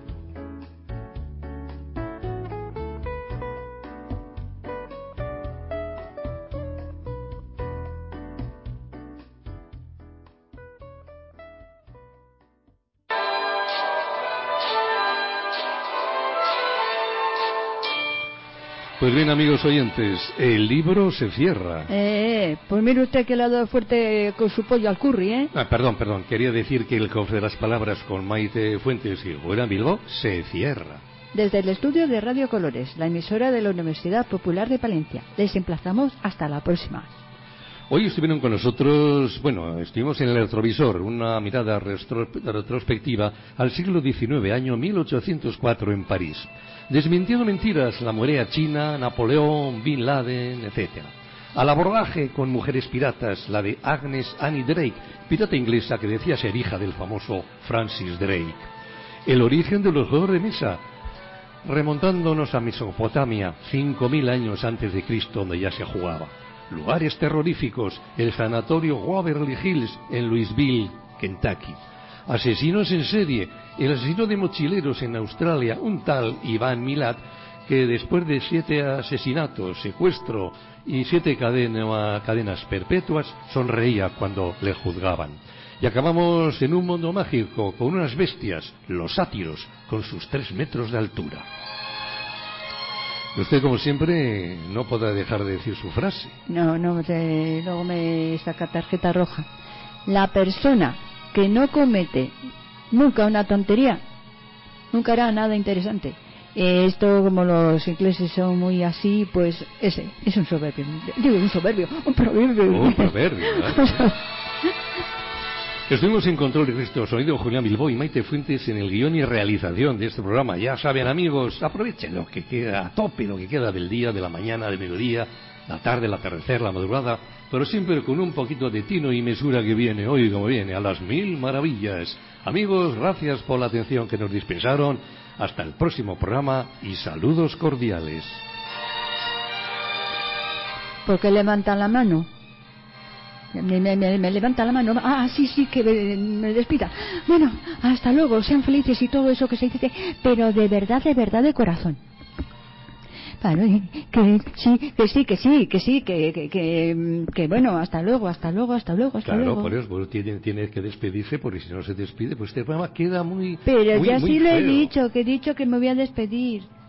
Pues bien, amigos oyentes, el libro se cierra. Pues mire usted que le ha dado fuerte con su pollo al curry, ¿eh? Perdón, quería decir que el cofre de las palabras con Maite Fuentes y Julián Bilbao se cierra. Desde el estudio de Radio Colores, la emisora de la Universidad Popular de Palencia, les emplazamos hasta la próxima. Hoy estuvieron con nosotros, estuvimos en el retrovisor, una mirada retrospectiva al siglo XIX, año 1804 en París, desmintiendo mentiras, la muralla china, Napoleón, Bin Laden, etc. Al abordaje con mujeres piratas, la de Agnes Annie Drake, pirata inglesa que decía ser hija del famoso Francis Drake. El origen de los juegos de mesa, remontándonos a Mesopotamia, 5.000 años antes de Cristo, donde ya se jugaba. Lugares terroríficos, el sanatorio Waverly Hills en Louisville, Kentucky. Asesinos en serie, el asesino de mochileros en Australia, un tal Iván Milat, que después de 7 asesinatos, secuestro y 7 cadenas perpetuas, sonreía cuando le juzgaban. Y acabamos en un mundo mágico con unas bestias, los sátiros, con sus 3 metros de altura. Usted, como siempre, no podrá dejar de decir su frase. No, luego me saca tarjeta roja. La persona que no comete nunca una tontería, nunca hará nada interesante. Esto, como los ingleses son muy así, pues ese es un soberbio. Digo, un proverbio. Un proverbio, ¿eh? Estuvimos en control de Cristo Sonido, Julián Bilbao y Maite Fuentes en el guión y realización de este programa. Ya saben, amigos, aprovechen lo que queda, a tope lo que queda del día, de la mañana, del mediodía, la tarde, el atardecer, la madrugada, pero siempre con un poquito de tino y mesura que viene hoy como viene, a las 1000 maravillas. Amigos, gracias por la atención que nos dispensaron. Hasta el próximo programa y saludos cordiales. ¿Por qué levantan la mano? Me levanta la mano. Sí, que me despida. Bueno, hasta luego, sean felices y todo eso que se dice, pero de verdad, de corazón. Claro, que bueno, hasta luego. Claro, por eso tiene que despedirse, porque si no se despide, pues este programa queda muy... Pero muy, ya muy sí lo feo. he dicho que me voy a despedir.